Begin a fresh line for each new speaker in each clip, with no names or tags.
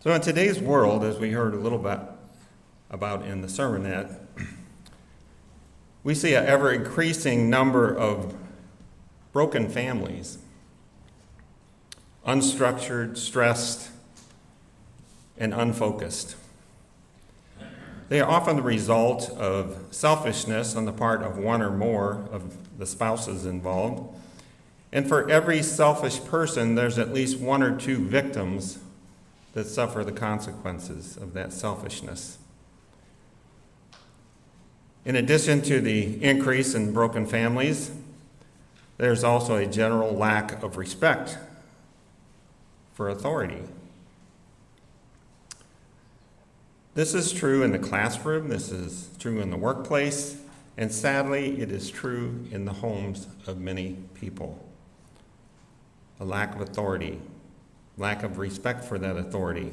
So in today's world, as we heard a little bit about in the sermonette, we see an ever-increasing number of broken families, unstructured, stressed, and unfocused. They are often the result of selfishness on the part of one or more of the spouses involved. And for every selfish person, there's at least one or two victims that suffer the consequences of that selfishness. In addition to the increase in broken families, there's also a general lack of respect for authority. This is true in the classroom, this is true in the workplace, and sadly, it is true in the homes of many people. A lack of authority, lack of respect for that authority.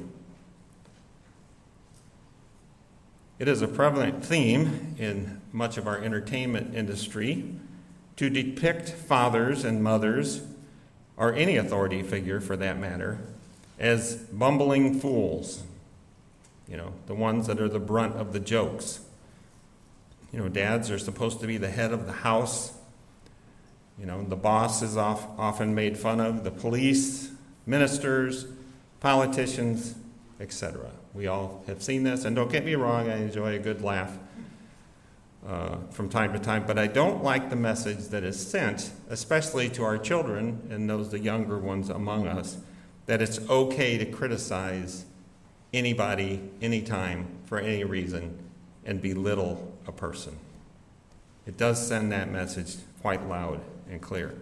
It is a prevalent theme in much of our entertainment industry to depict fathers and mothers, or any authority figure for that matter, as bumbling fools. The ones that are the brunt of the jokes. Dads are supposed to be the head of the house. The boss is often made fun of, the police, ministers, politicians, etc. We all have seen this, and don't get me wrong, I enjoy a good laugh from time to time, but I don't like the message that is sent, especially to our children and the younger ones among us, that it's okay to criticize anybody, anytime, for any reason, and belittle a person. It does send that message quite loud and clear.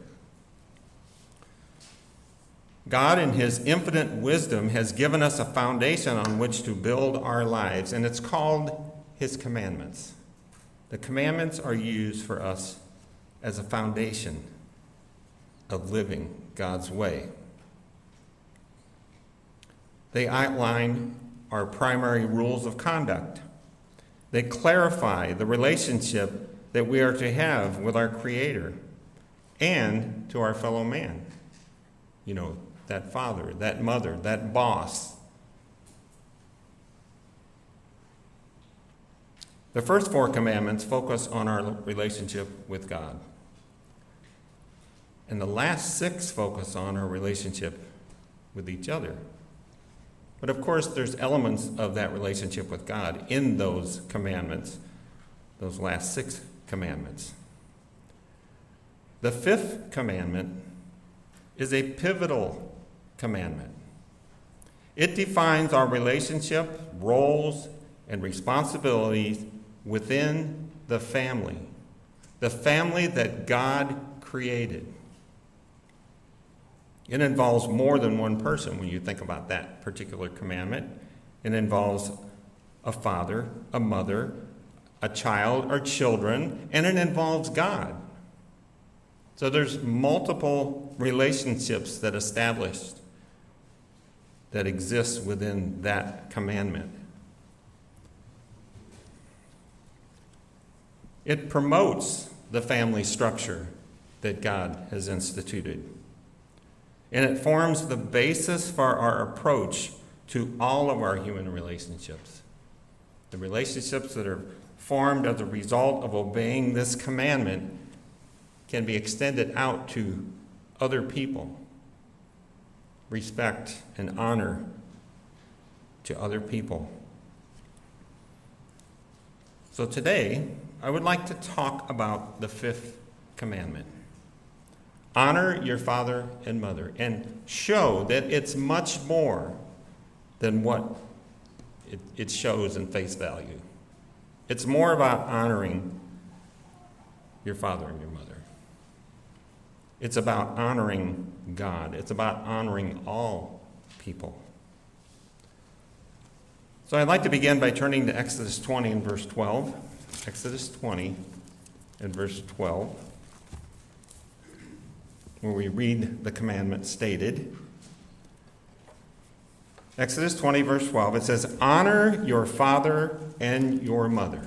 God, in his infinite wisdom, has given us a foundation on which to build our lives, and it's called his commandments. The commandments are used for us as a foundation of living God's way. They outline our primary rules of conduct. They clarify the relationship that we are to have with our Creator and to our fellow man. That father, that mother, that boss. The first four commandments focus on our relationship with God. And the last six focus on our relationship with each other. But of course, there's elements of that relationship with God in those commandments, those last six commandments. The fifth commandment is a pivotal commandment. It defines our relationship, roles, and responsibilities within the family that God created. It involves more than one person when you think about that particular commandment. It involves a father, a mother, a child or children, and it involves God. So there's multiple relationships that exist within that commandment. It promotes the family structure that God has instituted. And it forms the basis for our approach to all of our human relationships. The relationships that are formed as a result of obeying this commandment can be extended out to other people. Respect and honor to other people. So today, I would like to talk about the fifth commandment. Honor your father and mother, and show that it's much more than what it shows in face value. It's more about honoring your father and your mother. It's about honoring God. It's about honoring all people. So I'd like to begin by turning to Exodus 20 and verse 12. Exodus 20 and verse 12, where we read the commandment stated. Exodus 20, verse 12, it says, "Honor your father and your mother,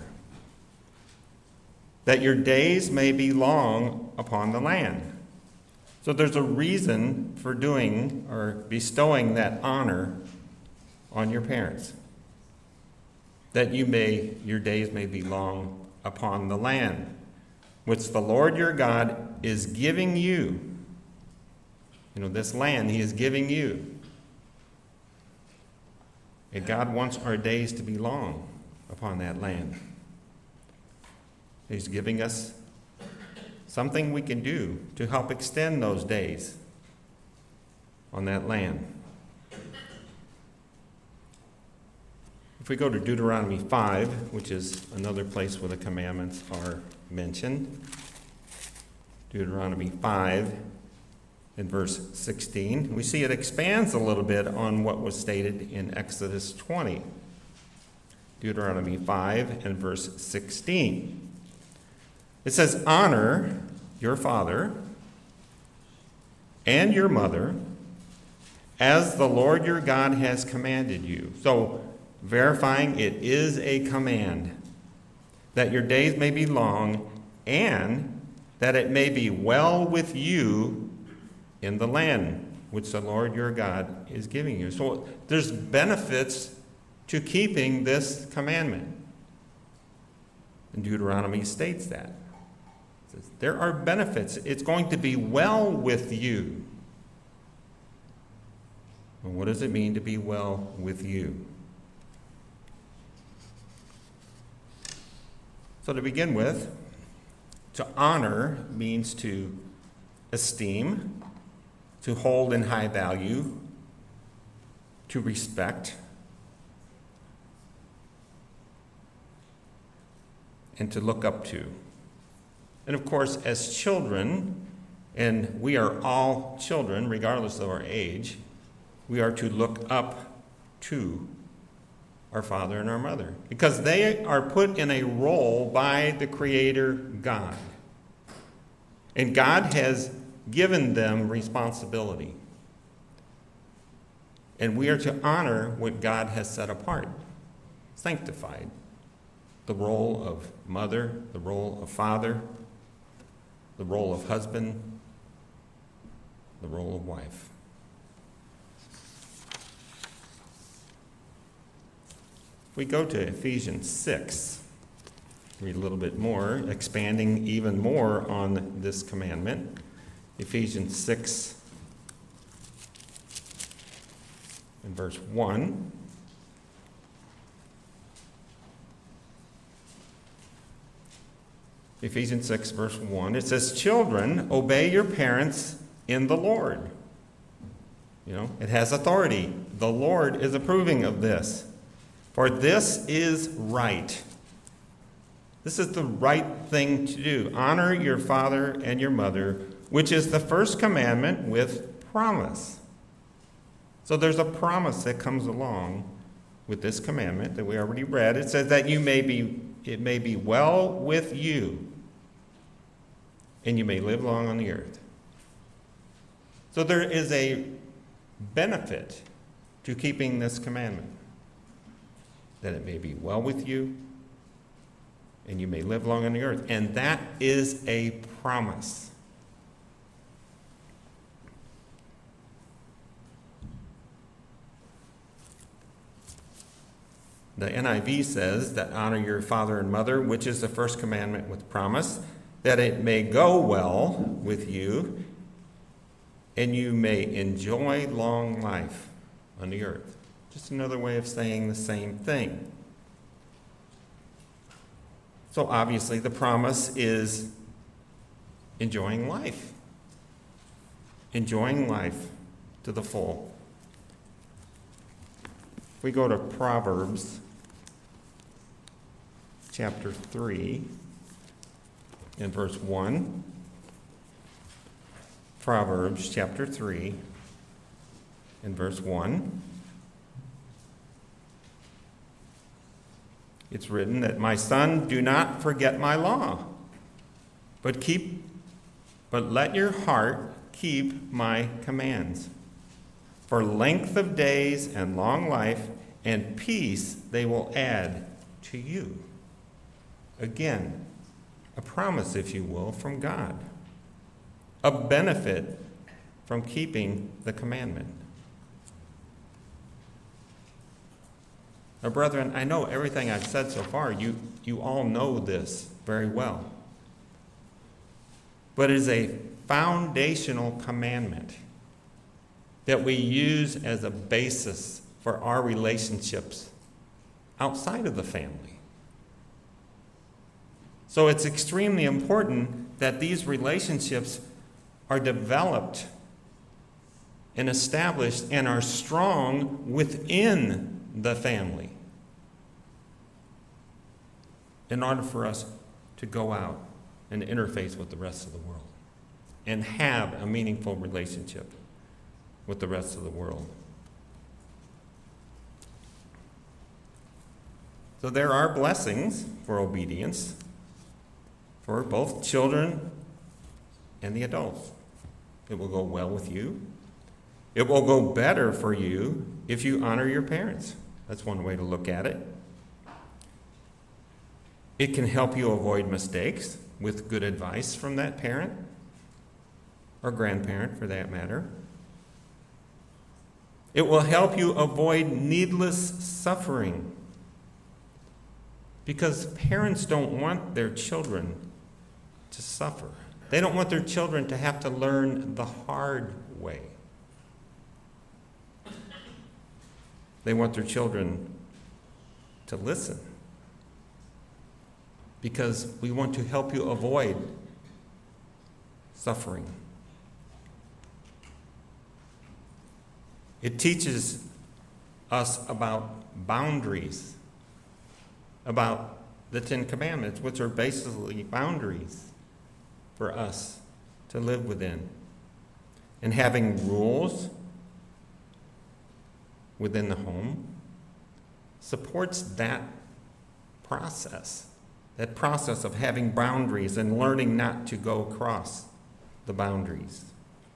that your days may be long upon the land." So there's a reason for doing or bestowing that honor on your parents, that your days may be long upon the land, which the Lord your God is giving you. This land he is giving you. And God wants our days to be long upon that land. He's giving us something we can do to help extend those days on that land. If we go to Deuteronomy 5, which is another place where the commandments are mentioned, Deuteronomy 5 in verse 16, we see it expands a little bit on what was stated in Exodus 20. Deuteronomy 5 and verse 16. It says, "Honor your father and your mother as the Lord your God has commanded you." So, verifying it is a command, that your days may be long and that it may be well with you in the land which the Lord your God is giving you. So there's benefits to keeping this commandment. And Deuteronomy states that. It says, there are benefits. It's going to be well with you. And what does it mean to be well with you? So to begin with, to honor means to esteem, to hold in high value, to respect, and to look up to. And of course, as children, and we are all children, regardless of our age, we are to look up to our father and our mother, because they are put in a role by the Creator God. And God has given them responsibility. And we are to honor what God has set apart, sanctified. The role of mother, the role of father, the role of husband, the role of wife. If we go to Ephesians 6, read a little bit more, expanding even more on this commandment. Ephesians 6 and verse 1. Ephesians 6, verse 1. It says, "Children, obey your parents in the Lord." It has authority. The Lord is approving of this. "For this is right." This is the right thing to do. "Honor your father and your mother, which is the first commandment with promise." So there's a promise that comes along with this commandment that we already read. It says that it may be well with you, and you may live long on the earth. So there is a benefit to keeping this commandment, that it may be well with you, and you may live long on the earth. And that is a promise. The NIV says that honor your father and mother, which is the first commandment with promise, that it may go well with you, and you may enjoy long life on the earth. Just another way of saying the same thing. So obviously the promise is enjoying life. Enjoying life to the full. If we go to Proverbs chapter 3 and verse 1. Proverbs chapter 3 and verse 1. It's written that, "My son, do not forget my law, but let your heart keep my commands. For length of days and long life and peace they will add to you." Again, a promise, if you will, from God. A benefit from keeping the commandment. Now, brethren, I know everything I've said so far, you all know this very well. But it is a foundational commandment that we use as a basis for our relationships outside of the family. So it's extremely important that these relationships are developed and established and are strong within the family in order for us to go out and interface with the rest of the world and have a meaningful relationship with the rest of the world. So there are blessings for obedience for both children and the adults. It will go well with you. It will go better for you if you honor your parents. That's one way to look at it. It can help you avoid mistakes with good advice from that parent or grandparent, for that matter. It will help you avoid needless suffering, because parents don't want their children to suffer. They don't want their children to have to learn the hard way. They want their children to listen, because we want to help you avoid suffering. It teaches us about boundaries, about the Ten Commandments, which are basically boundaries for us to live within. And having rules within the home supports that process of having boundaries and learning not to go across the boundaries.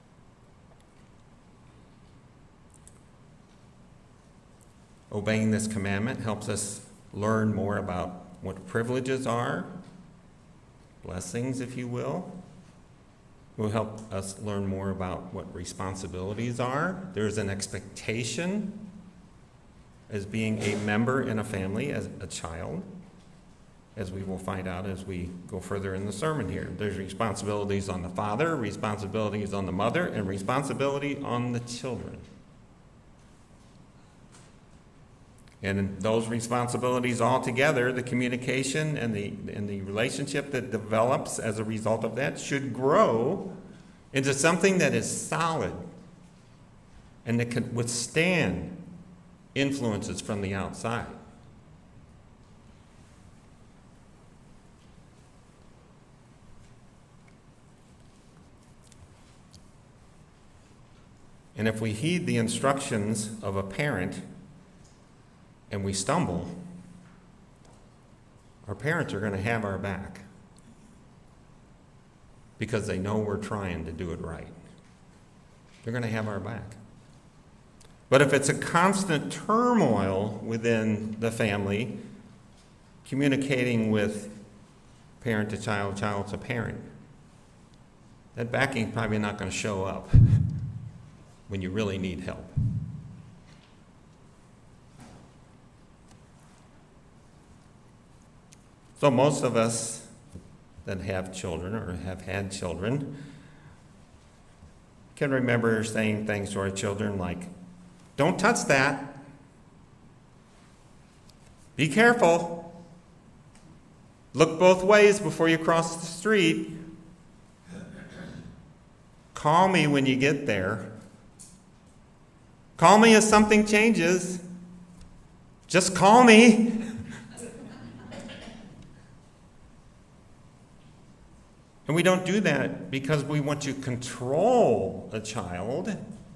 Obeying this commandment helps us learn more about what privileges are, blessings, if you will. It will help us learn more about what responsibilities are. There's an expectation as being a member in a family, as a child, as we will find out as we go further in the sermon here. There's responsibilities on the father, responsibilities on the mother, and responsibility on the children. And those responsibilities all together, the communication and the relationship that develops as a result of that should grow into something that is solid and that can withstand influences from the outside. And if we heed the instructions of a parent and we stumble, our parents are going to have our back because they know we're trying to do it right. They're going to have our back. But if it's a constant turmoil within the family, communicating with parent to child, child to parent, that backing is probably not going to show up when you really need help. So most of us that have children or have had children can remember saying things to our children like, "Don't touch that. Be careful. Look both ways before you cross the street. Call me when you get there. Call me if something changes. Just call me." And we don't do that because we want to control a child.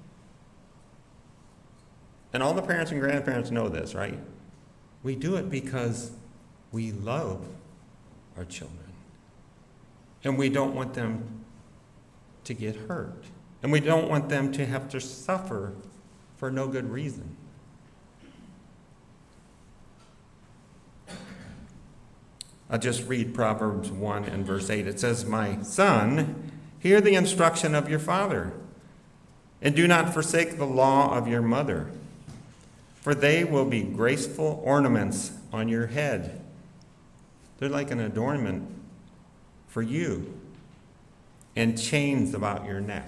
And all the parents and grandparents know this, right? We do it because we love our children. And we don't want them to get hurt. And we don't want them to have to suffer for no good reason. I'll just read Proverbs 1 and verse 8. It says, "My son, hear the instruction of your father, and do not forsake the law of your mother. for they will be graceful ornaments on your head. They're like an adornment for you, and chains about your neck.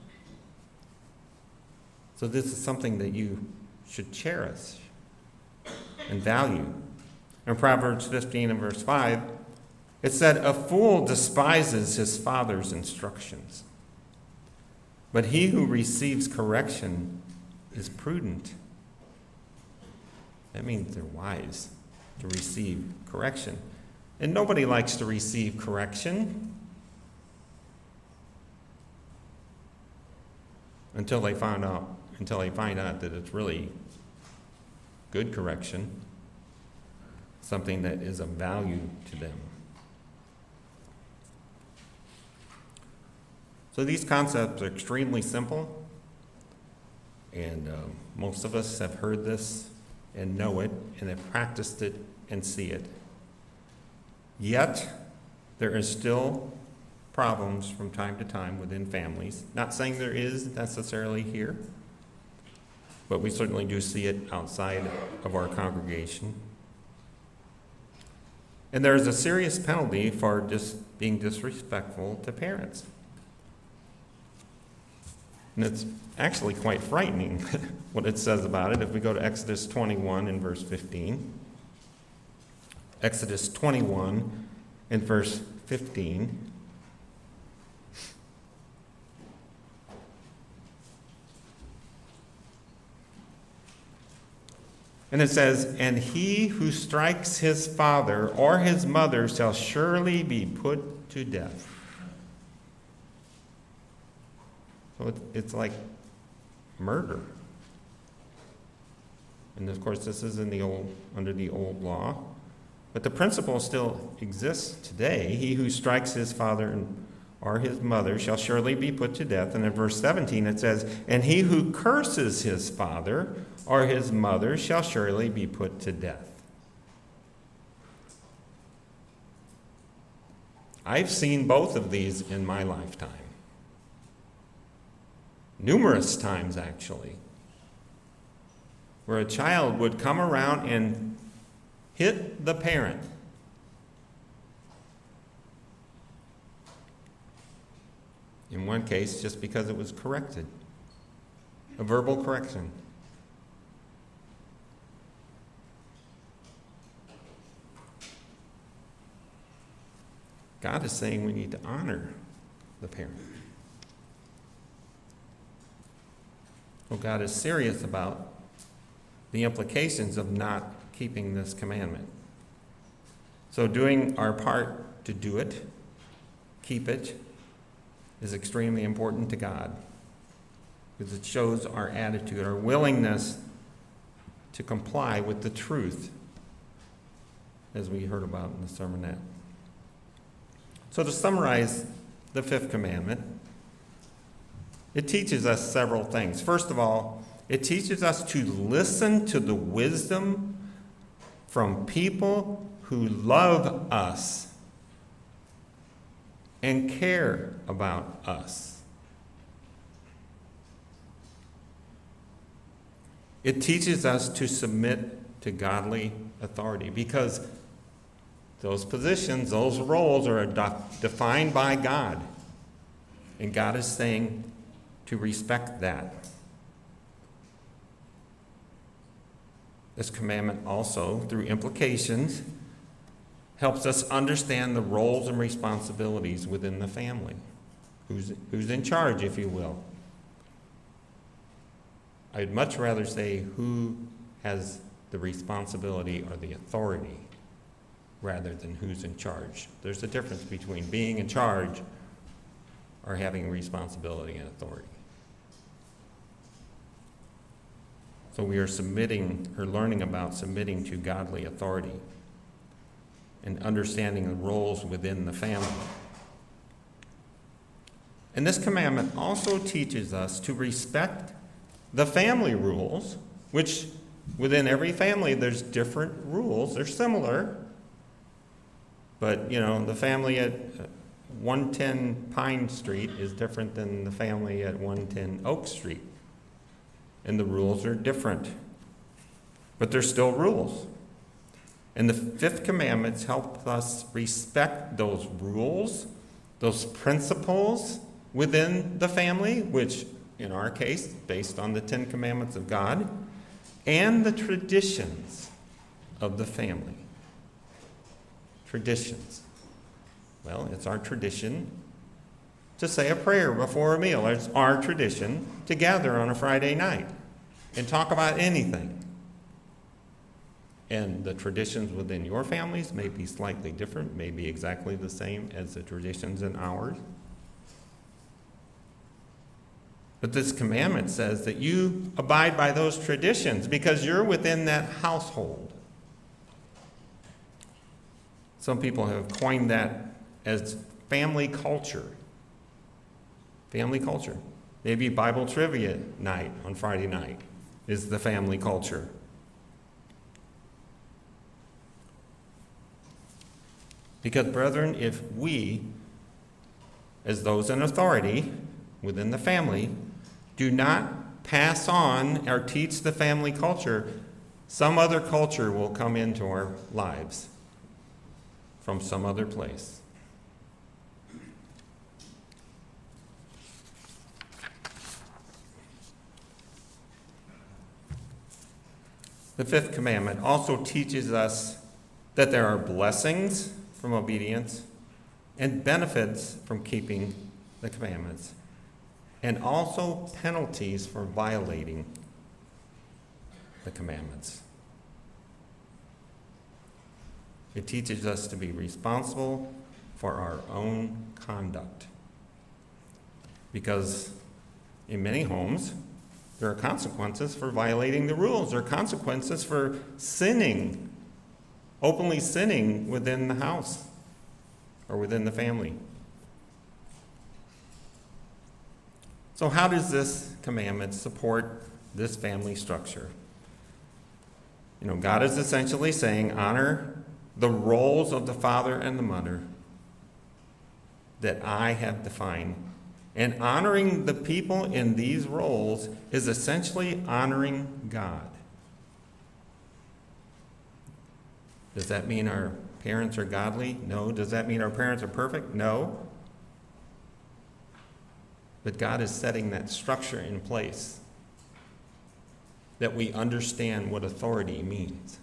So this is something that you should cherish and value. In Proverbs 15 and verse 5, it said, "A fool despises his father's instructions, but he who receives correction is prudent." That means they're wise to receive correction. And nobody likes to receive correction until they find out that it's really good correction, something that is of value to them. So these concepts are extremely simple, and most of us have heard this and know it and have practiced it and see it. Yet, there is still problems from time to time within families. Not saying there is necessarily here, but we certainly do see it outside of our congregation. And there is a serious penalty for being disrespectful to parents. And it's actually quite frightening what it says about it. If we go to Exodus 21 and verse 15. Exodus 21 and verse 15. And it says, "And he who strikes his father or his mother shall surely be put to death." So it's like murder. And of course, this is under the old law. But the principle still exists today. He who strikes his father or his mother shall surely be put to death. And in verse 17 it says, "And he who curses his father or his mother shall surely be put to death." I've seen both of these in my lifetime. Numerous times, actually, where a child would come around and hit the parent. In one case, just because it was corrected, a verbal correction. God is saying we need to honor the parent. Well, God is serious about the implications of not keeping this commandment. So doing our part to do it, keep it, is extremely important to God, because it shows our attitude, our willingness to comply with the truth, as we heard about in the sermonette. So to summarize the fifth commandment, it teaches us several things. First of all, it teaches us to listen to the wisdom from people who love us and care about us. It teaches us to submit to godly authority, because those positions, those roles are defined by God. And God is saying to respect that. This commandment also, through implications, helps us understand the roles and responsibilities within the family. Who's in charge, if you will. I'd much rather say who has the responsibility or the authority rather than who's in charge. There's a difference between being in charge or having responsibility and authority. So we are learning about submitting to godly authority and understanding the roles within the family. And this commandment also teaches us to respect the family rules, which within every family there's different rules. They're similar, but the family at 110 Pine Street is different than the family at 110 Oak Street. And the rules are different. but there's still rules. And the fifth commandment helps us respect those rules, those principles within the family, which in our case, based on the 10 Commandments of God, and the traditions of the family. Traditions. Well, it's our tradition to say a prayer before a meal. It's our tradition to gather on a Friday night and talk about anything. And the traditions within your families may be slightly different, may be exactly the same as the traditions in ours. But this commandment says that you abide by those traditions because you're within that household. Some people have coined that as family culture. Family culture. Maybe Bible trivia night on Friday night is the family culture. Because, brethren, if we, as those in authority within the family, do not pass on or teach the family culture, some other culture will come into our lives from some other place. The fifth commandment also teaches us that there are blessings from obedience and benefits from keeping the commandments, and also penalties for violating the commandments. It teaches us to be responsible for our own conduct, because in many homes, there are consequences for violating the rules. There are consequences for sinning, openly sinning within the house or within the family. So how does this commandment support this family structure? God is essentially saying, honor the roles of the father and the mother that I have defined. And honoring the people in these roles is essentially honoring God. Does that mean our parents are godly? No. Does that mean our parents are perfect? No. But God is setting that structure in place that we understand what authority means.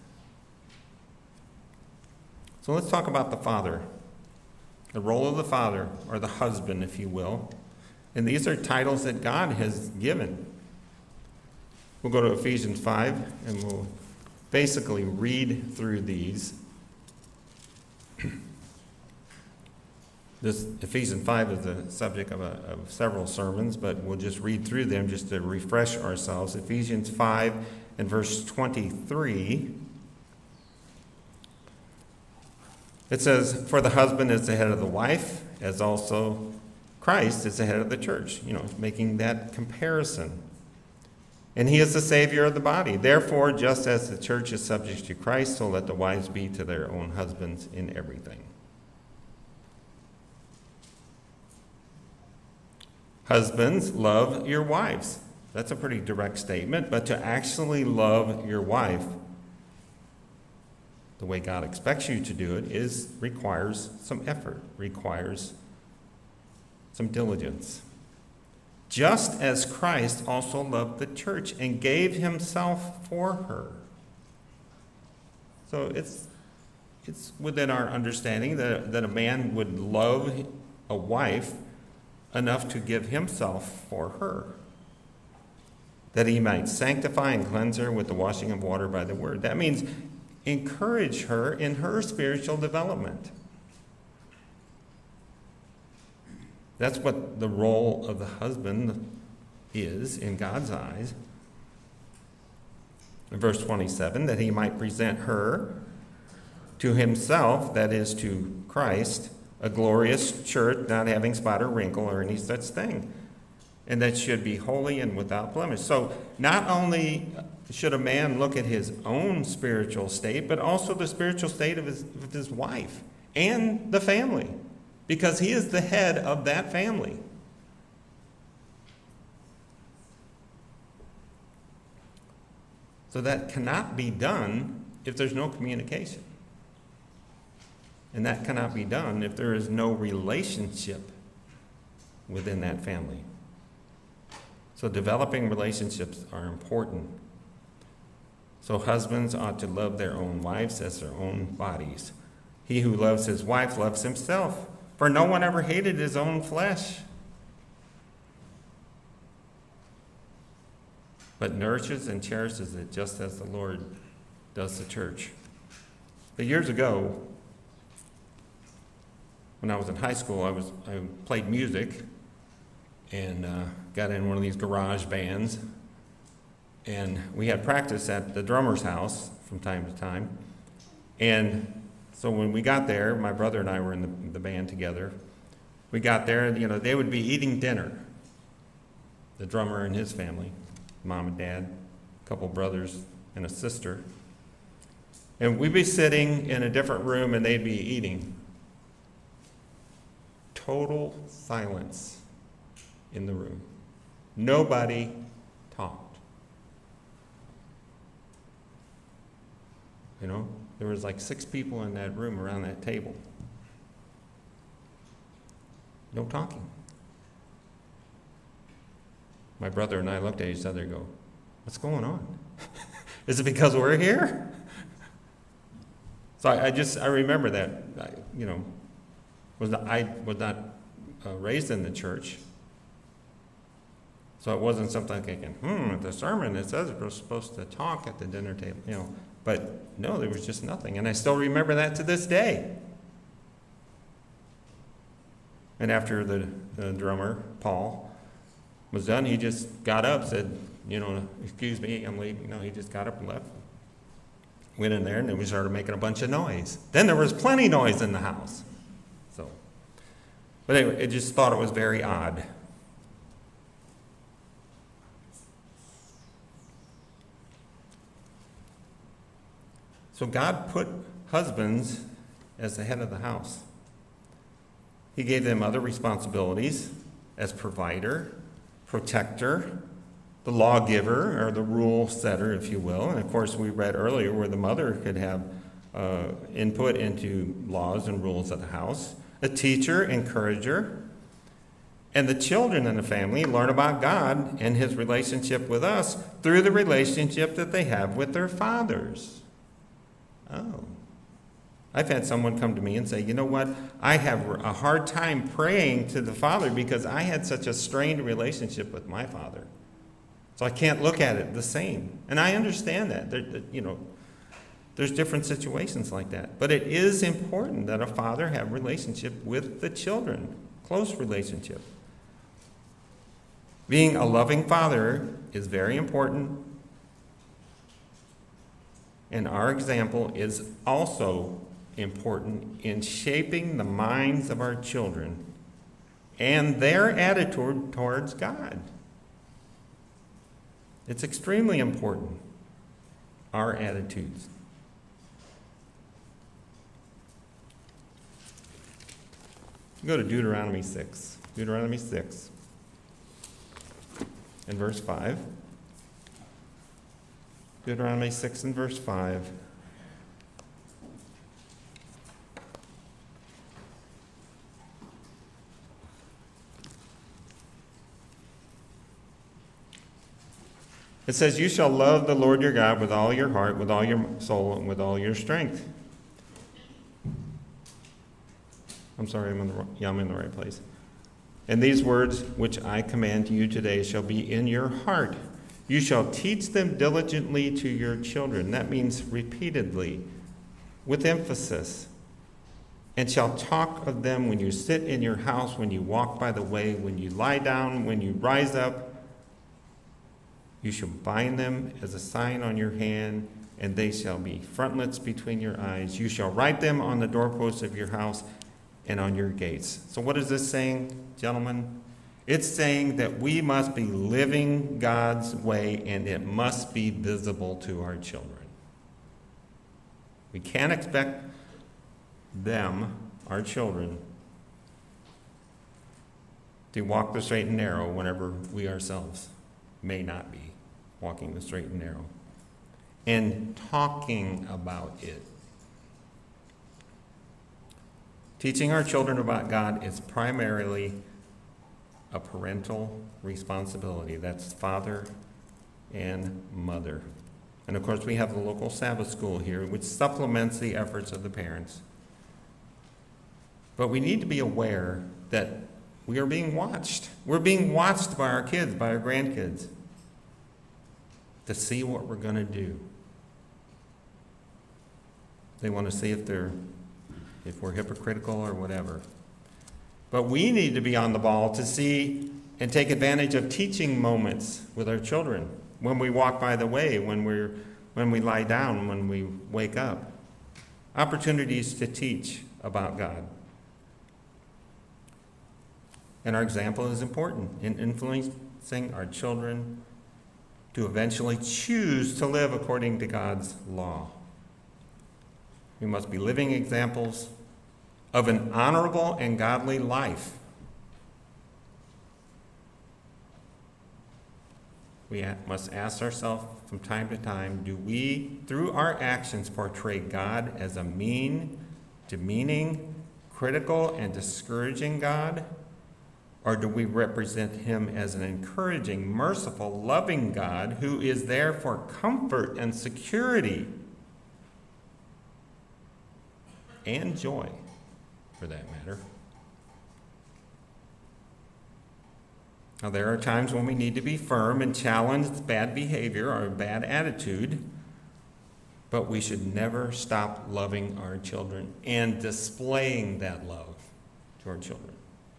So let's talk about the father, the role of the father, or the husband, if you will. And these are titles that God has given. We'll go to Ephesians 5, and we'll basically read through these. This Ephesians 5 is the subject of several sermons, but we'll just read through them just to refresh ourselves. Ephesians 5 and verse 23. It says, "For the husband is the head of the wife, as also Christ is the head of the church." Making that comparison. "And he is the Savior of the body. Therefore, just as the church is subject to Christ, so let the wives be to their own husbands in everything." Husbands, love your wives. That's a pretty direct statement, but to actually love your wife the way God expects you to do it requires some effort, requires some diligence. Just as Christ also loved the church and gave himself for her. So it's within our understanding that a man would love a wife enough to give himself for her, that he might sanctify and cleanse her with the washing of water by the word. That means encourage her in her spiritual development. That's what the role of the husband is in God's eyes. In verse 27, that he might present her to himself, that is to Christ, a glorious church, not having spot or wrinkle or any such thing, and that should be holy and without blemish. So not only should a man look at his own spiritual state, but also the spiritual state of his wife and the family, because he is the head of that family. So that cannot be done if there's no communication. And that cannot be done if there is no relationship within that family. So developing relationships are important. So husbands ought to love their own wives as their own bodies. He who loves his wife loves himself, for no one ever hated his own flesh, but nourishes and cherishes it just as the Lord does the church. But years ago, when I was in high school, I played music and got in one of these garage bands. And we had practice at the drummer's house from time to time. And so when we got there, my brother and I were in the band together. We got there, and they would be eating dinner, the drummer and his family, mom and dad, a couple brothers and a sister. And we'd be sitting in a different room, and they'd be eating. Total silence in the room. Nobody talked. There was like 6 people in that room around that table. No talking. My brother and I looked at each other and go, what's going on? Is it because we're here? So I remember that, I was not raised in the church. So it wasn't something I'm thinking, at the sermon it says we're supposed to talk at the dinner table, But no, there was just nothing. And I still remember that to this day. And after the drummer, Paul, was done, he just got up, said, excuse me, I'm leaving. No, he just got up and left. Went in there, and then we started making a bunch of noise. Then there was plenty of noise in the house. But anyway, I just thought it was very odd. So God put husbands as the head of the house. He gave them other responsibilities as provider, protector, the lawgiver, or the rule setter, if you will. And of course, we read earlier where the mother could have input into laws and rules of the house. A teacher, encourager. And the children in the family learn about God and his relationship with us through the relationship that they have with their fathers. Oh. I've had someone come to me and say, you know what? I have a hard time praying to the Father because I had such a strained relationship with my father. So I can't look at it the same. And I understand that. There's different situations like that. But it is important that a father have a relationship with the children, close relationship. Being a loving father is very important. And our example is also important in shaping the minds of our children and their attitude towards God. It's extremely important, our attitudes. Go to Deuteronomy 6. Deuteronomy 6 and verse 5. Deuteronomy 6 and verse 5. It says, you shall love the Lord your God with all your heart, with all your soul, and with all your strength. I'm sorry, I'm in the right place. And these words which I command you today shall be in your heart. You shall teach them diligently to your children. That means repeatedly, with emphasis. And shall talk of them when you sit in your house, when you walk by the way, when you lie down, when you rise up. You shall bind them as a sign on your hand, and they shall be frontlets between your eyes. You shall write them on the doorposts of your house and on your gates. So what is this saying, gentlemen? It's saying that we must be living God's way, and it must be visible to our children. We can't expect them, our children, to walk the straight and narrow whenever we ourselves may not be walking the straight and narrow. and talking about it. Teaching our children about God is primarily a parental responsibility. That's father and mother. And of course, we have the local Sabbath school here, which supplements the efforts of the parents. But we need to be aware that we are being watched. We're being watched by our kids, by our grandkids, to see what we're going to do. They want to see if we're hypocritical or whatever. But we need to be on the ball to see and take advantage of teaching moments with our children. When we walk by the way, when we lie down, when we wake up. Opportunities to teach about God. And our example is important in influencing our children to eventually choose to live according to God's law. We must be living examples of an honorable and godly life. We must ask ourselves from time to time, do we, through our actions, portray God as a mean, demeaning, critical, and discouraging God? Or do we represent him as an encouraging, merciful, loving God who is there for comfort and security and joy, for that matter? Now, there are times when we need to be firm and challenge bad behavior or bad attitude, but we should never stop loving our children and displaying that love to our children.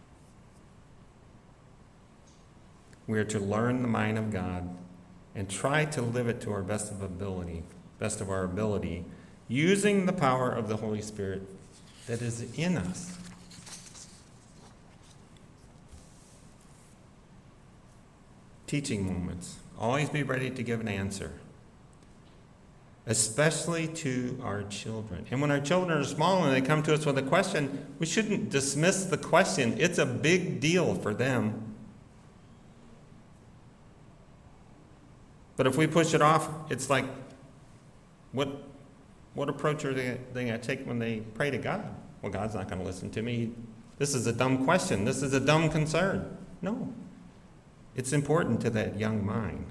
We are to learn the mind of God and try to live it to our best of our ability, using the power of the Holy Spirit that is in us. Teaching moments. Always be ready to give an answer, especially to our children. And when our children are small and they come to us with a question, we shouldn't dismiss the question. It's a big deal for them. But if we push it off, it's like, what approach are they going to take when they pray to God? Well, God's not going to listen to me. This is a dumb question. This is a dumb concern. No. It's important to that young mind.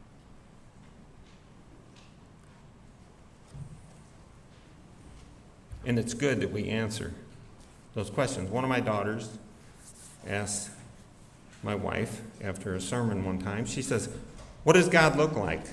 And it's good that we answer those questions. One of my daughters asked my wife after a sermon one time, she says, "What does God look like?"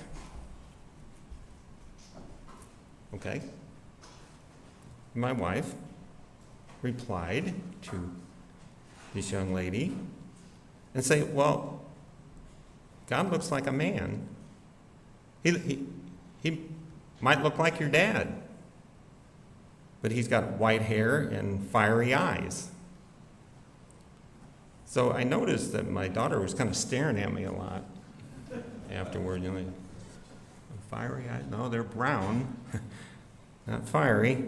Okay. My wife replied to this young lady and say, "Well, God looks like a man. He might look like your dad, but he's got white hair and fiery eyes." So I noticed that my daughter was kind of staring at me a lot afterward. You know, fiery eyes? No, they're brown, not fiery.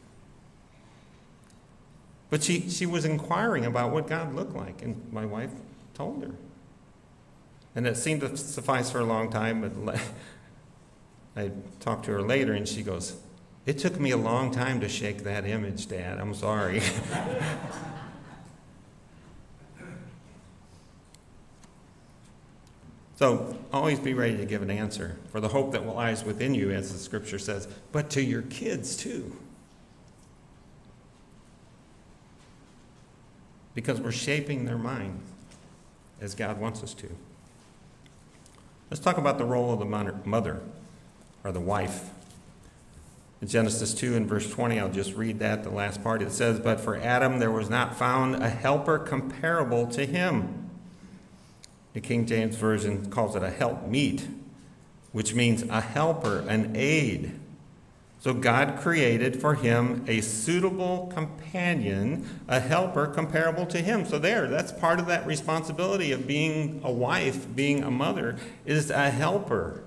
But she was inquiring about what God looked like, and my wife told her. And it seemed to suffice for a long time, but I talked to her later, and she goes, "It took me a long time to shake that image, Dad. I'm sorry." So always be ready to give an answer for the hope that lies within you, as the scripture says, but to your kids too. Because we're shaping their mind as God wants us to. Let's talk about the role of the mother, or the wife. In Genesis 2 and verse 20, I'll just read that, the last part. It says, "But for Adam there was not found a helper comparable to him." The King James Version calls it a helpmeet, which means a helper, an aid. So God created for him a suitable companion, a helper comparable to him. So that's part of that responsibility of being a wife, being a mother, is a helper.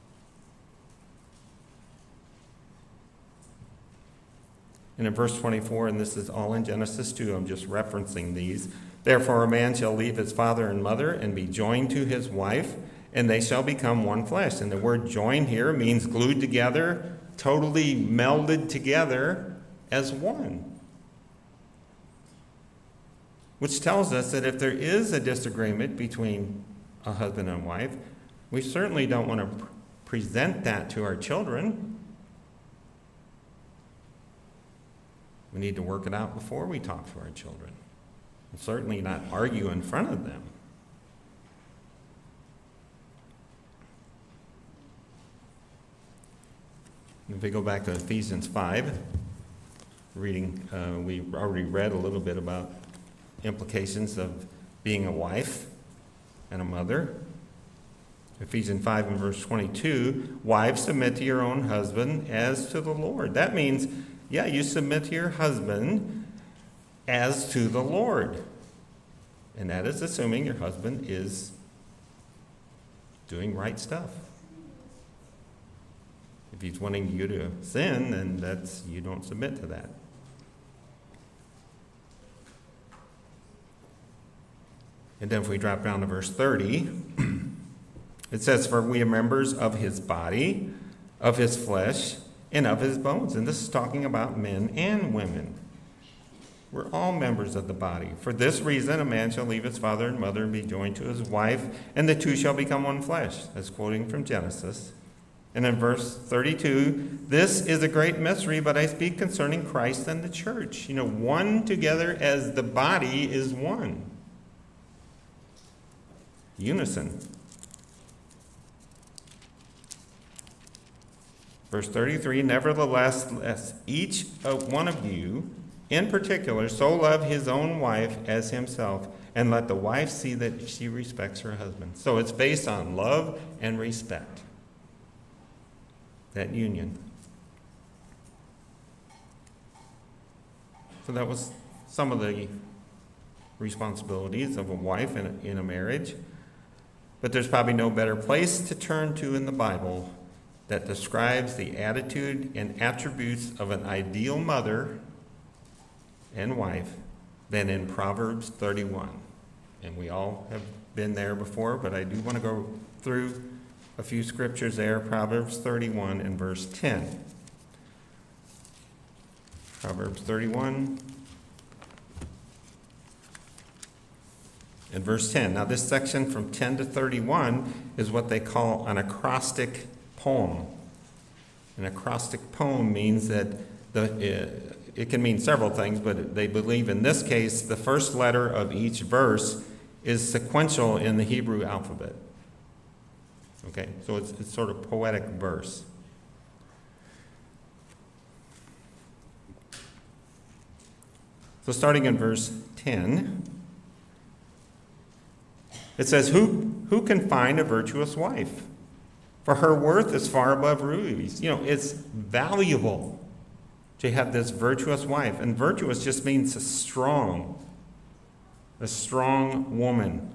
And in verse 24, and this is all in Genesis 2, I'm just referencing these. "Therefore a man shall leave his father and mother and be joined to his wife, and they shall become one flesh. And the word join here means glued together, totally melded together as one. Which tells us that if there is a disagreement between a husband and wife, we certainly don't want to present that to our children. We need to work it out before we talk to our children. And certainly not argue in front of them. If we go back to Ephesians 5, reading, we already read a little bit about implications of being a wife and a mother. Ephesians 5 and verse 22, wives, submit to your own husband as to the Lord. That means, yeah, you submit to your husband as to the Lord. And that is assuming your husband is doing right stuff. If he's wanting you to sin, then you don't submit to that. And then if we drop down to verse 30, it says, for we are members of his body, of his flesh, and of his bones. And this is talking about men and women. We're all members of the body. For this reason, a man shall leave his father and mother and be joined to his wife, and the two shall become one flesh. That's quoting from Genesis. And in verse 32, this is a great mystery, but I speak concerning Christ and the church. One together as the body is one. Unison. Verse 33, nevertheless, lest each one of you in particular so love his own wife as himself, and let the wife see that she respects her husband. So it's based on love and respect. That union. So that was some of the responsibilities of a wife in a marriage. But there's probably no better place to turn to in the Bible that describes the attitude and attributes of an ideal mother and wife than in Proverbs 31. And we all have been there before, but I do want to go through a few scriptures there. Proverbs 31 and verse 10. Proverbs 31 and verse 10. Now this section from 10 to 31 is what they call an acrostic poem. An acrostic poem means that it can mean several things, but they believe in this case the first letter of each verse is sequential in the Hebrew alphabet. Okay, so it's sort of poetic verse. So starting in verse 10, it says, Who can find a virtuous wife? For her worth is far above rubies. It's valuable to have this virtuous wife. And virtuous just means a strong woman.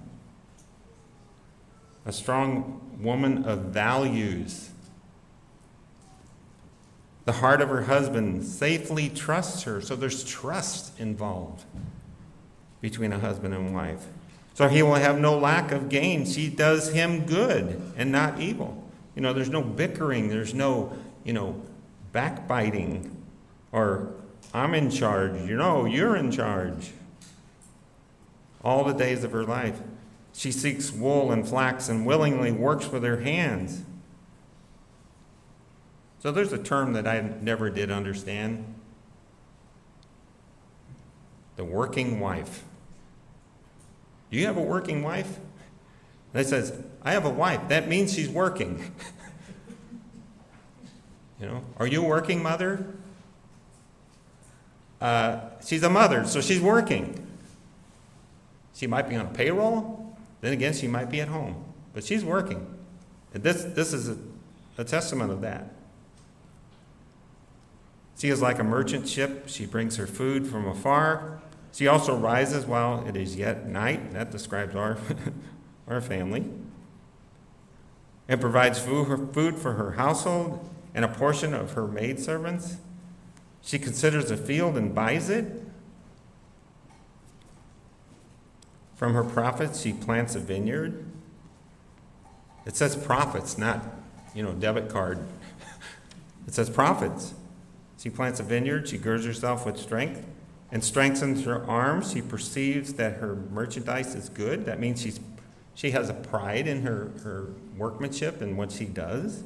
A strong woman of values. The heart of her husband safely trusts her. So there's trust involved between a husband and wife. So he will have no lack of gain. She does him good and not evil. There's no bickering. There's no, backbiting or I'm in charge. You're in charge. All the days of her life. She seeks wool and flax and willingly works with her hands. So there's a term that I never did understand. The working wife. Do you have a working wife? And it says, I have a wife. That means she's working. Are you a working mother? She's a mother, so she's working. She might be on a payroll. Then again, she might be at home. But she's working. And this is a testament of that. She is like a merchant ship. She brings her food from afar. She also rises while it is yet night. That describes our family. And provides food for her household and a portion of her maidservants. She considers a field and buys it. From her profits she plants a vineyard. It says prophets, not, debit card. It says prophets. She plants a vineyard. She girds herself with strength and strengthens her arms. She perceives that her merchandise is good. That means she has a pride in her workmanship and what she does.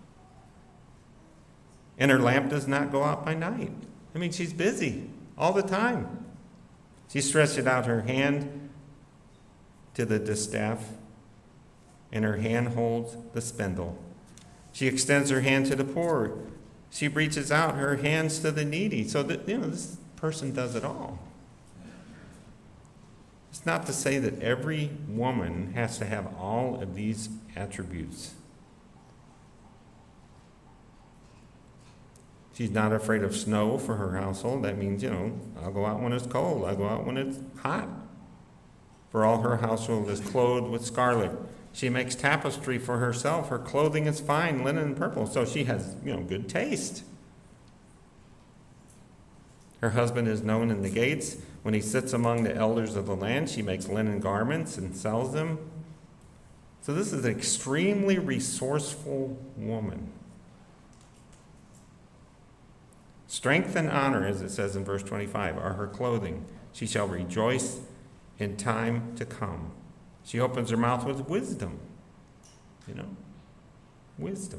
And her lamp does not go out by night. I mean, she's busy all the time. She stretches out her hand to the distaff, and her hand holds the spindle. She extends her hand to the poor. She reaches out her hands to the needy. So that, this person does it all. It's not to say that every woman has to have all of these attributes. She's not afraid of snow for her household. That means, I'll go out when it's cold. I'll go out when it's hot. For all her household is clothed with scarlet. She makes tapestry for herself. Her clothing is fine, linen and purple. So she has, good taste. Her husband is known in the gates. When he sits among the elders of the land, she makes linen garments and sells them. So this is an extremely resourceful woman. Strength and honor, as it says in verse 25, are her clothing. She shall rejoice in time to come. She opens her mouth with wisdom. Wisdom.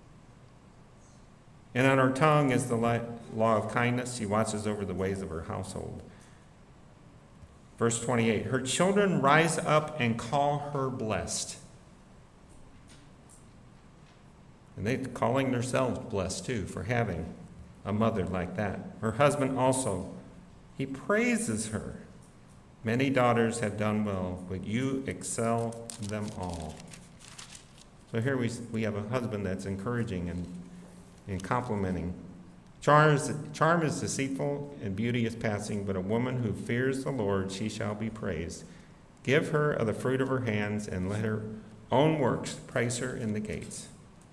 And on her tongue is the law of kindness. She watches over the ways of her household. Verse 28, her children rise up and call her blessed. And they're calling themselves blessed too for having a mother like that. Her husband also, he praises her. Many daughters have done well, but you excel them all. So here we have a husband that's encouraging and complimenting. Charm is deceitful and beauty is passing, but a woman who fears the Lord, she shall be praised. Give her of the fruit of her hands, and let her own works praise her in the gates.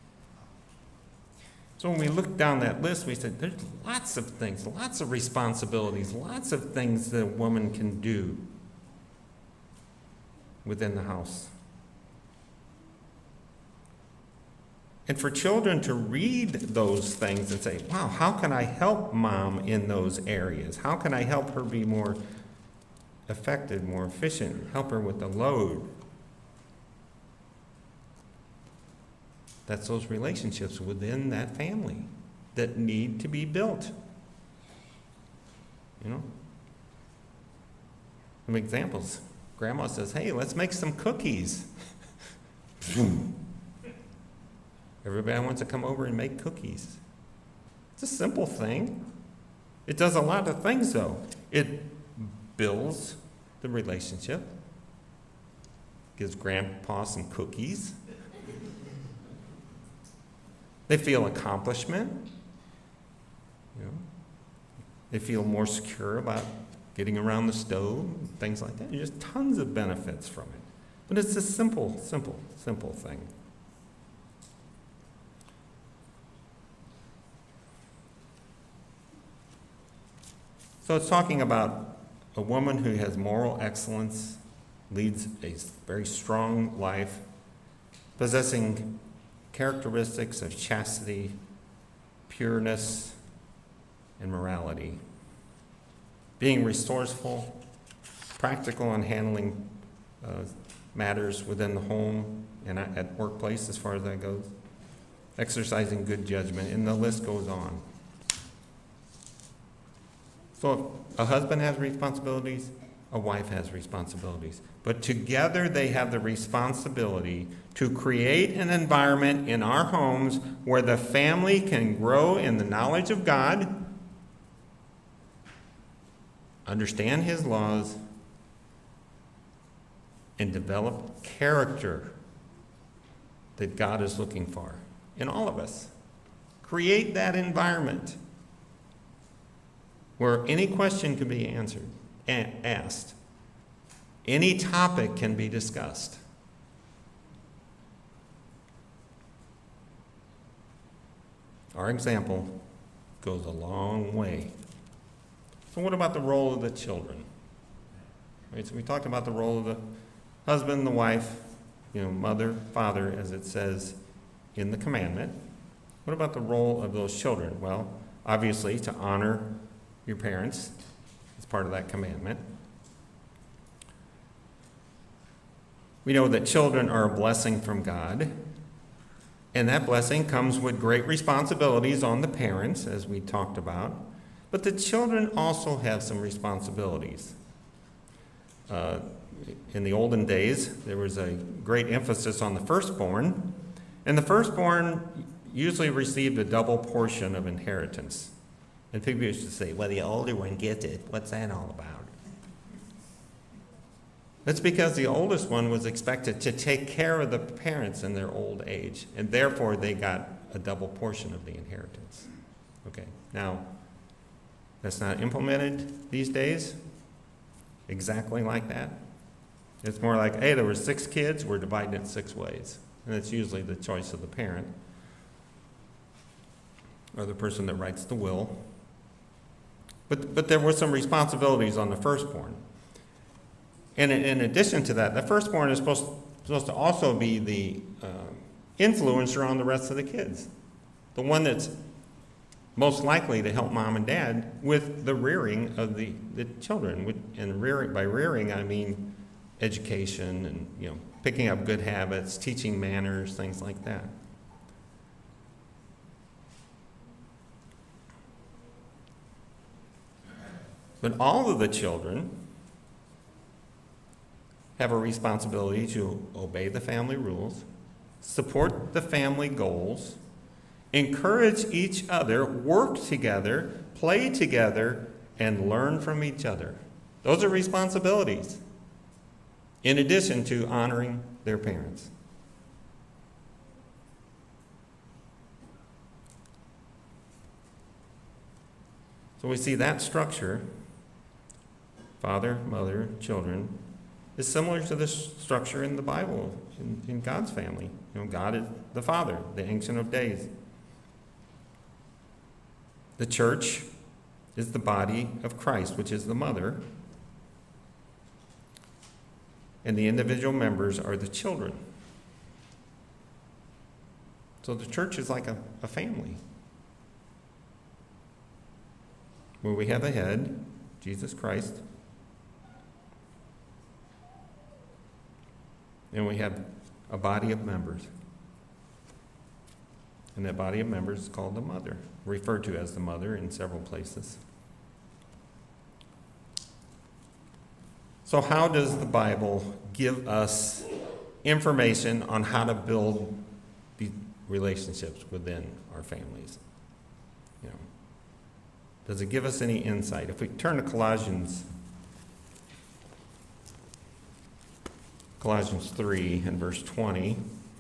So when we look down that list, we said there's lots of things, lots of responsibilities, lots of things that a woman can do within the house. And for children to read those things and say, wow, how can I help mom in those areas? How can I help her be more effective, more efficient, help her with the load? That's those relationships within that family that need to be built. Some examples. Grandma says, hey, let's make some cookies. Everybody wants to come over and make cookies. It's a simple thing. It does a lot of things, though. It builds the relationship, gives Grandpa some cookies. They feel accomplishment. They feel more secure about getting around the stove, things like that. There's just tons of benefits from it. But it's a simple thing. So it's talking about a woman who has moral excellence, leads a very strong life, possessing characteristics of chastity, pureness, and morality. Being resourceful, practical in handling matters within the home and at workplace as far as that goes. Exercising good judgment, and the list goes on. So if a husband has responsibilities, a wife has responsibilities. But together they have the responsibility to create an environment in our homes where the family can grow in the knowledge of God, understand His laws, and develop character that God is looking for in all of us. Create that environment where any question can be answered and asked. Any topic can be discussed. Our example goes a long way. So what about the role of the children? Right, so we talked about the role of the husband, the wife, mother, father, as it says in the commandment. What about the role of those children? Well, obviously, to honor your parents is part of that commandment. We know that children are a blessing from God, and that blessing comes with great responsibilities on the parents, as we talked about. But the children also have some responsibilities. In the olden days, there was a great emphasis on the firstborn, and the firstborn usually received a double portion of inheritance. And people used to say, well, the older one gets it. What's that all about? That's because the oldest one was expected to take care of the parents in their old age, and therefore they got a double portion of the inheritance. Okay, now, that's not implemented these days exactly like that. It's more like, hey, there were 6 kids, we're dividing it 6 ways. And it's usually the choice of the parent or the person that writes the will. But there were some responsibilities on the firstborn. And in addition to that, the firstborn is supposed to also be the influencer on the rest of the kids. The one that's most likely to help mom and dad with the rearing of the children. And by rearing, I mean education and picking up good habits, teaching manners, things like that. But all of the children have a responsibility to obey the family rules, support the family goals, encourage each other, work together, play together, and learn from each other. Those are responsibilities, in addition to honoring their parents. So we see that structure, father, mother, children, is similar to the structure in the Bible, in God's family. God is the Father, the Ancient of Days. The church is the body of Christ, which is the mother. And the individual members are the children. So the church is like a family, where we have a head, Jesus Christ, and we have a body of members. And that body of members is called the mother, referred to as the mother in several places. So how does the Bible give us information on how to build the relationships within our families? Does it give us any insight? If we turn to Colossians 3 and verse 20.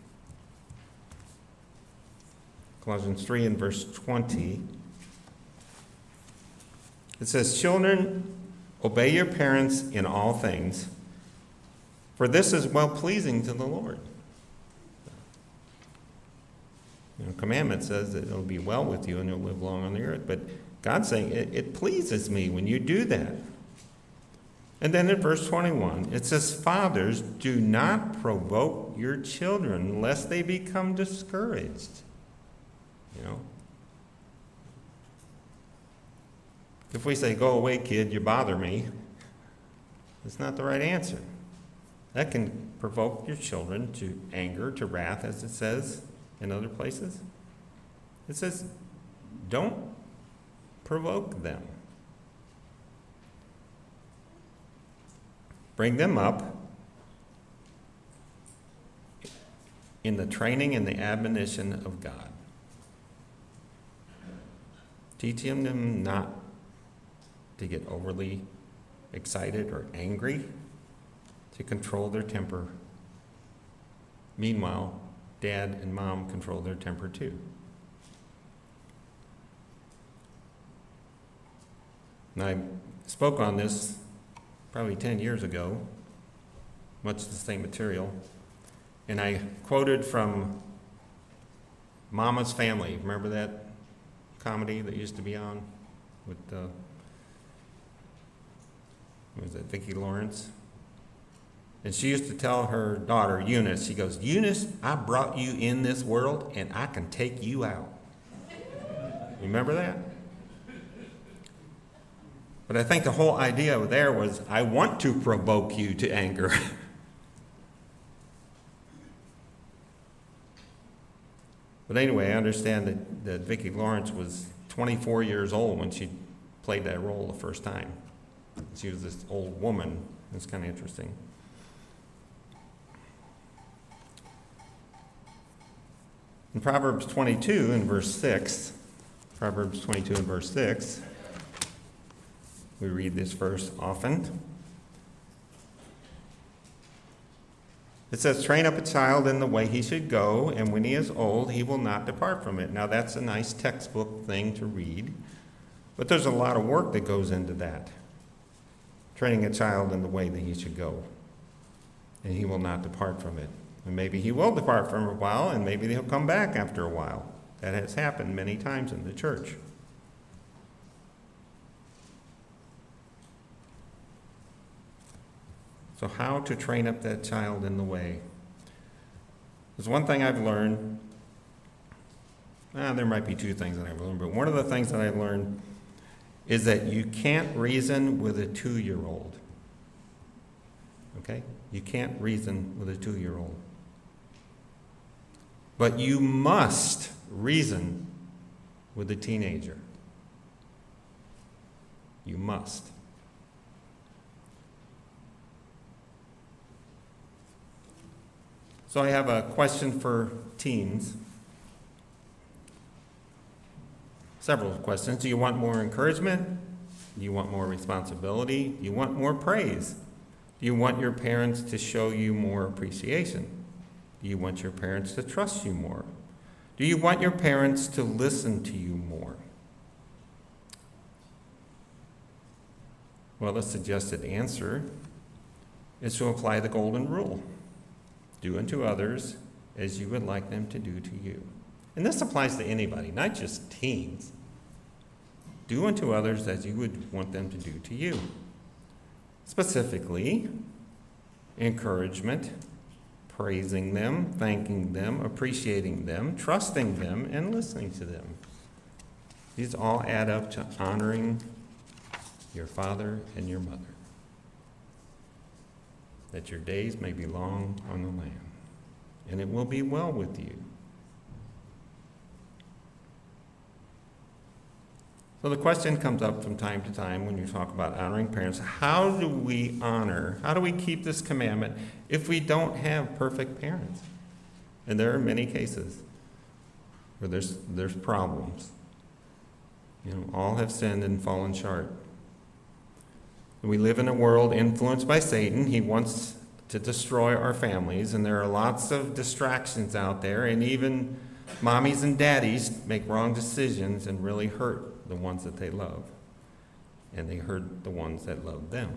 Colossians 3 and verse 20. It says, "Children, obey your parents in all things, for this is well-pleasing to the Lord." Commandment says that it'll be well with you and you'll live long on the earth. But God's saying, it pleases me when you do that. And then in verse 21, it says, "Fathers, do not provoke your children, lest they become discouraged." If we say, "Go away, kid, you bother me," it's not the right answer. That can provoke your children to anger, to wrath, as it says in other places. It says, don't provoke them. Bring them up in the training and the admonition of God. Teaching them not to get overly excited or angry, to control their temper. Meanwhile, dad and mom control their temper too. And I spoke on this probably 10 years ago, much the same material, and I quoted from Mama's Family. Remember that comedy that used to be on with was it Vicki Lawrence? And she used to tell her daughter, Eunice, she goes, Eunice, I brought you in this world and I can take you out. Remember that? But I think the whole idea there was, I want to provoke you to anger. But anyway, I understand that Vicki Lawrence was 24 years old when she played that role the first time. She was this old woman. It's kind of interesting. In Proverbs 22 and verse 6, Proverbs 22 and verse 6, we read this verse often. It says, train up a child in the way he should go, and when he is old, he will not depart from it. Now, that's a nice textbook thing to read, but there's a lot of work that goes into that. Training a child in the way that he should go, and he will not depart from it. And maybe he will depart from it a while, and maybe he'll come back after a while. That has happened many times in the church. So how to train up that child in the way? There's one thing I've learned. There might be two things that I've learned, but one of the things that I've learned is that you can't reason with a 2-year-old. Okay? You can't reason with a 2-year-old. But you must reason with a teenager. You must. So I have a question for teens. Several questions. Do you want more encouragement? Do you want more responsibility? Do you want more praise? Do you want your parents to show you more appreciation? Do you want your parents to trust you more? Do you want your parents to listen to you more? Well, the suggested answer is to apply the golden rule. Do unto others as you would like them to do to you. And this applies to anybody, not just teens. Do unto others as you would want them to do to you. Specifically, encouragement, praising them, thanking them, appreciating them, trusting them, and listening to them. These all add up to honoring your father and your mother, that your days may be long on the land, and it will be well with you. So the question comes up from time to time when you talk about honoring parents. How do we honor, how do we keep this commandment if we don't have perfect parents? And there are many cases where there's problems. All have sinned and fallen short. We live in a world influenced by Satan. He wants to destroy our families, and there are lots of distractions out there, and even mommies and daddies make wrong decisions and really hurt the ones that they love, and they hurt the ones that love them.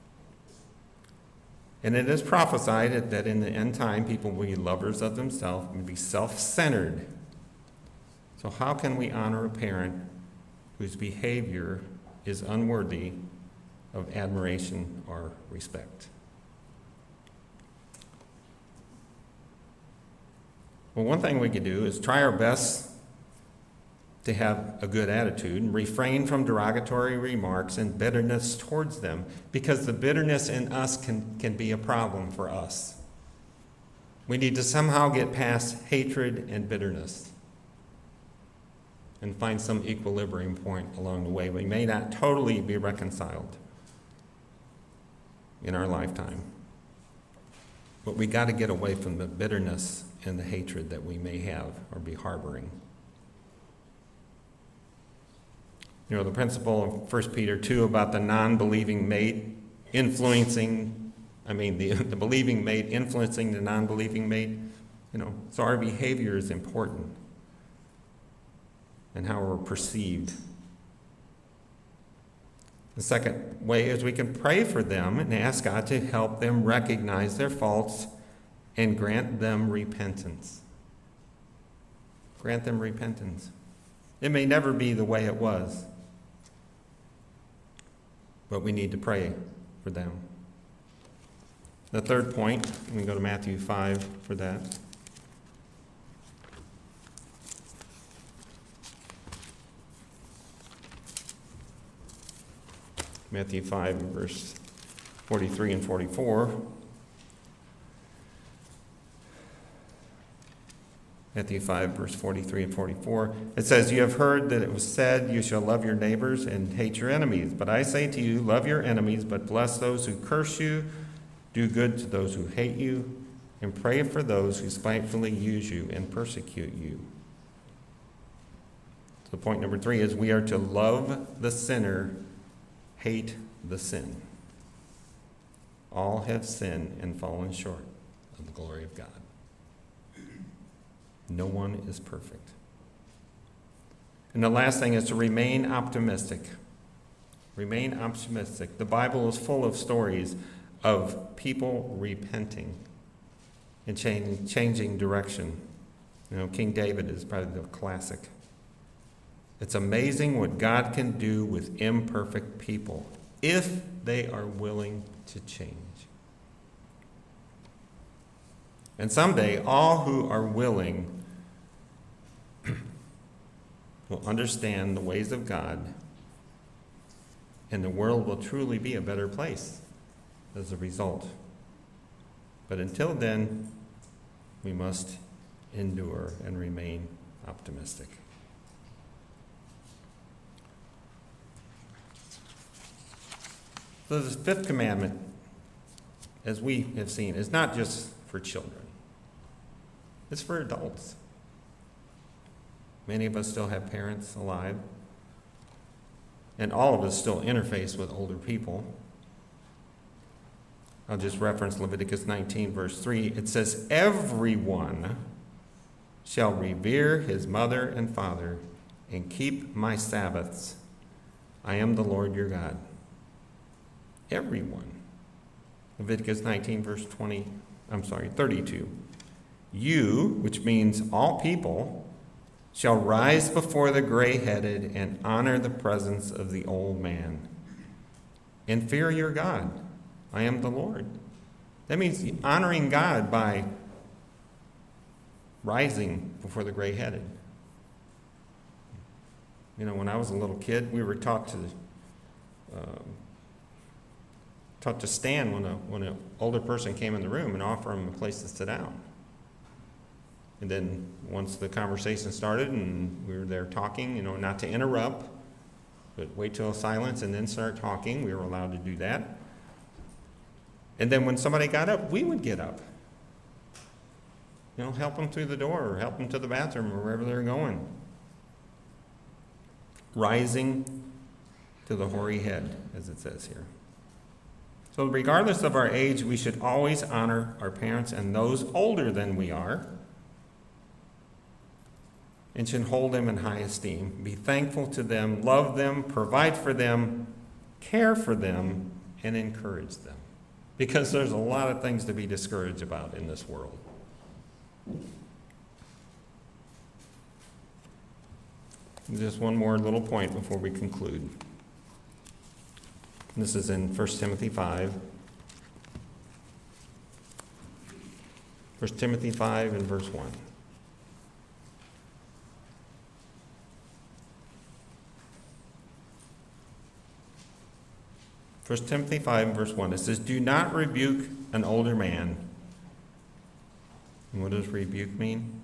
And it is prophesied that in the end time, people will be lovers of themselves and be self-centered. So how can we honor a parent whose behavior is unworthy of admiration or respect? Well, one thing we could do is try our best to have a good attitude and refrain from derogatory remarks and bitterness towards them, because the bitterness in us can be a problem for us. We need to somehow get past hatred and bitterness and find some equilibrium point along the way. We may not totally be reconciled in our lifetime, but we got to get away from the bitterness and the hatred that we may have or be harboring. The principle of 1 Peter 2 about the non-believing mate influencing, the believing mate influencing the non-believing mate, so our behavior is important and how we're perceived. The second way is we can pray for them and ask God to help them recognize their faults and grant them repentance. Grant them repentance. It may never be the way it was, but we need to pray for them. The third point, we go to Matthew 5 for that. Matthew 5, verse 43 and 44. Matthew 5, verse 43 and 44. It says, "You have heard that it was said, 'You shall love your neighbors and hate your enemies.' But I say to you, love your enemies, but bless those who curse you. Do good to those who hate you, and pray for those who spitefully use you and persecute you." So point number 3 is we are to love the sinner, hate the sin. All have sinned and fallen short of the glory of God. No one is perfect. And the last thing is to remain optimistic. Remain optimistic. The Bible is full of stories of people repenting and changing direction. King David is probably the classic. It's amazing what God can do with imperfect people if they are willing to change. And someday, all who are willing will understand the ways of God, and the world will truly be a better place as a result. But until then, we must endure and remain optimistic. So the fifth commandment, as we have seen, is not just for children. It's for adults. Many of us still have parents alive, and all of us still interface with older people. I'll just reference Leviticus 19, verse 3. It says, "Everyone shall revere his mother and father and keep my Sabbaths. I am the Lord your God." Everyone. Leviticus 19, verse 32. "You," which means all people, "shall rise before the gray-headed and honor the presence of the old man. And fear your God. I am the Lord." That means honoring God by rising before the gray-headed. When I was a little kid, we were taught to stand when an older person came in the room and offer them a place to sit down. And then once the conversation started and we were there talking, not to interrupt, but wait till silence and then start talking. We were allowed to do that. And then when somebody got up, we would get up. Help them through the door or help them to the bathroom or wherever they're going. Rising to the hoary head, as it says here. So regardless of our age, we should always honor our parents and those older than we are, and should hold them in high esteem. Be thankful to them, love them, provide for them, care for them, and encourage them. Because there's a lot of things to be discouraged about in this world. Just one more little point before we conclude. This is in 1 Timothy 5. 1 Timothy 5 and verse 1. First Timothy 5, verse 1, it says, "Do not rebuke an older man." And what does rebuke mean?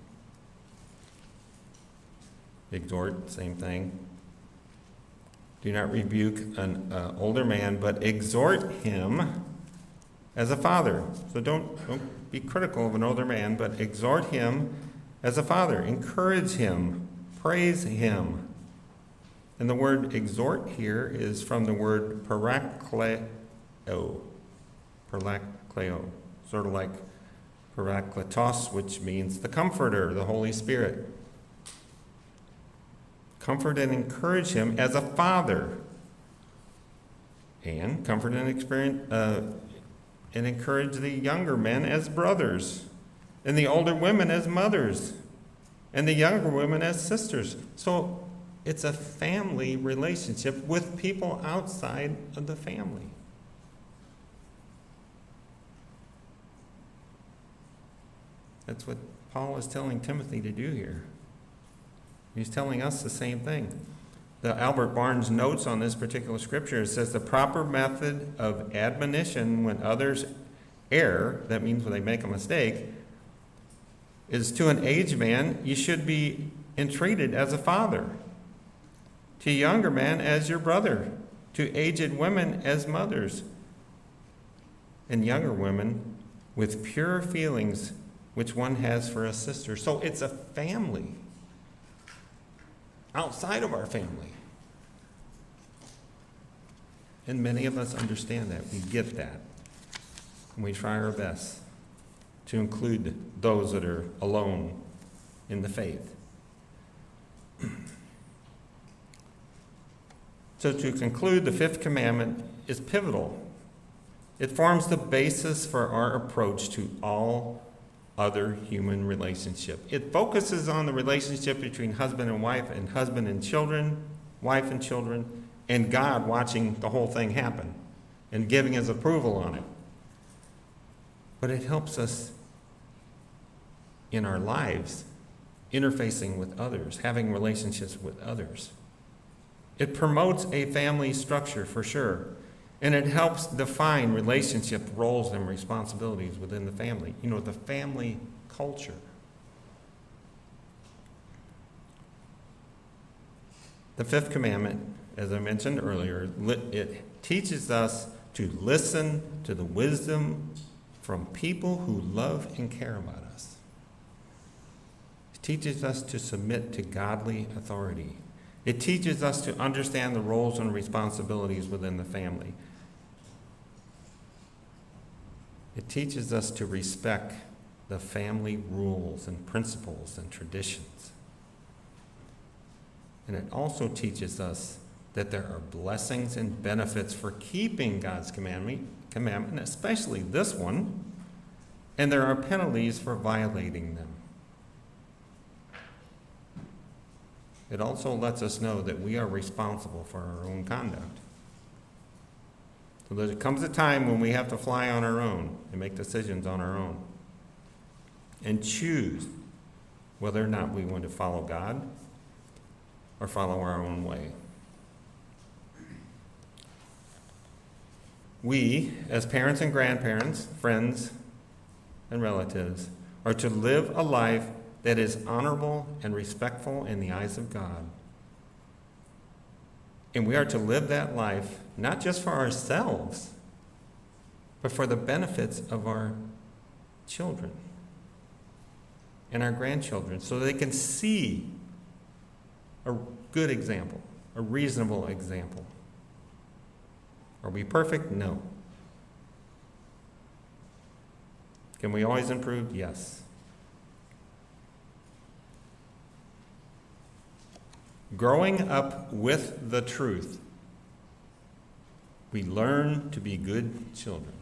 Exhort, same thing. Do not rebuke an older man, but exhort him as a father. So don't be critical of an older man, but exhort him as a father. Encourage him. Praise him. And the word exhort here is from the word parakleo. Parakleo. Sort of like parakletos, which means the Comforter, the Holy Spirit. Comfort and encourage him as a father. And comfort and encourage the younger men as brothers. And the older women as mothers. And the younger women as sisters. So it's a family relationship with people outside of the family. That's what Paul is telling Timothy to do here. He's telling us the same thing. The Albert Barnes notes on this particular scripture, it says the proper method of admonition when others err, that means when they make a mistake, is to an aged man, you should be entreated as a father, to a younger man as your brother, to aged women as mothers, and younger women with pure feelings which one has for a sister. So it's a family outside of our family. And many of us understand that. We get that. And we try our best to include those that are alone in the faith. So to conclude, the fifth commandment is pivotal. It forms the basis for our approach to all other human relationship. It focuses on the relationship between husband and husband and children, wife and children, and God watching the whole thing happen and giving his approval on it. But it helps us in our lives, interfacing with others, having relationships with others. It promotes a family structure for sure, and it helps define relationship roles and responsibilities within the family. You know, the family culture. The fifth commandment, as I mentioned earlier, it teaches us to listen to the wisdom from people who love and care about us. It teaches us to submit to godly authority. It teaches us to understand the roles and responsibilities within the family. It teaches us to respect the family rules and principles and traditions. And it also teaches us that there are blessings and benefits for keeping God's commandment, especially this one, and there are penalties for violating them. It also lets us know that we are responsible for our own conduct. So there comes a time when we have to fly on our own and make decisions on our own and choose whether or not we want to follow God or follow our own way. We, as parents and grandparents, friends and relatives, are to live a life that is honorable and respectful in the eyes of God. And we are to live that life not just for ourselves, but for the benefits of our children and our grandchildren, so they can see a good example, a reasonable example. Are we perfect? No. Can we always improve? Yes. Growing up with the truth, we learn to be good children.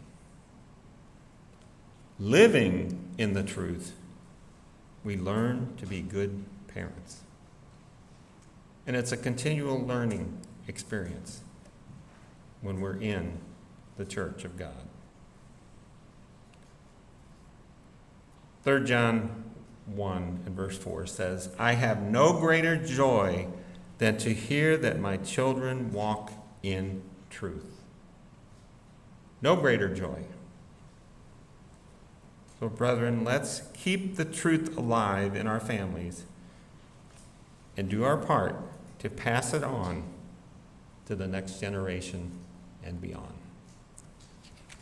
Living in the truth, we learn to be good parents. And it's a continual learning experience when we're in the church of God. 3 John 1 and verse 4 says, I have no greater joy than to hear that my children walk in truth. No greater joy. So, brethren, let's keep the truth alive in our families and do our part to pass it on to the next generation and beyond.